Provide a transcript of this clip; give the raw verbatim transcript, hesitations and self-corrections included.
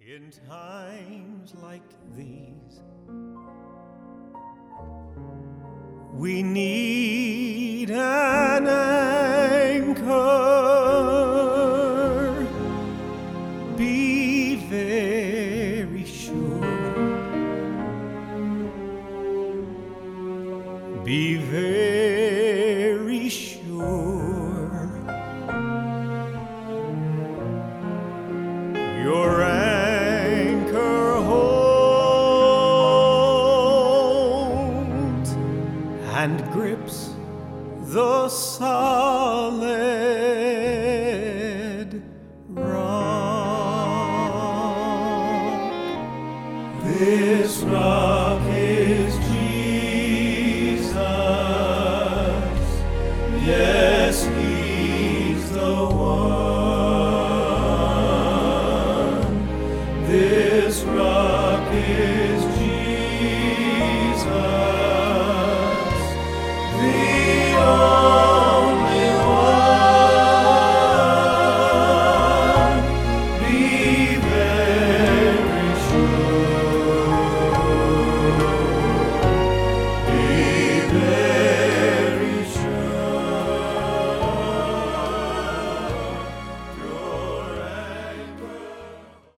In times like these, we need an anchor. Be very sure, be very sure, your anchor holds and grips the solid rock. This rock is Jesus. Yes, He's the one. This rock is Jesus.